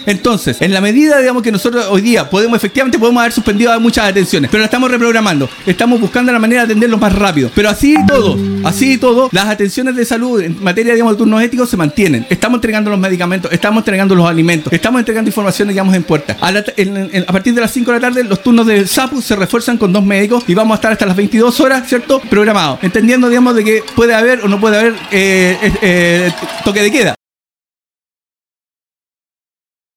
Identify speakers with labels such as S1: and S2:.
S1: Entonces, en la medida, digamos, que nosotros hoy día efectivamente podemos haber suspendido muchas atenciones, pero la estamos reprogramando. Estamos buscando la manera de atenderlos más rápido. Pero así y todo, las atenciones de salud en materia, digamos, de turnos éticos se mantienen. Estamos entregando los medicamentos, estamos entregando los alimentos, estamos entregando información, digamos, en puerta. A partir de las 5 de la tarde, los turnos de SAPU se refuerzan con 2 médicos y vamos a estar hasta las 22 horas, ¿cierto? Programados. Entendiendo, digamos, de que puede haber o no puede haber toque de queda.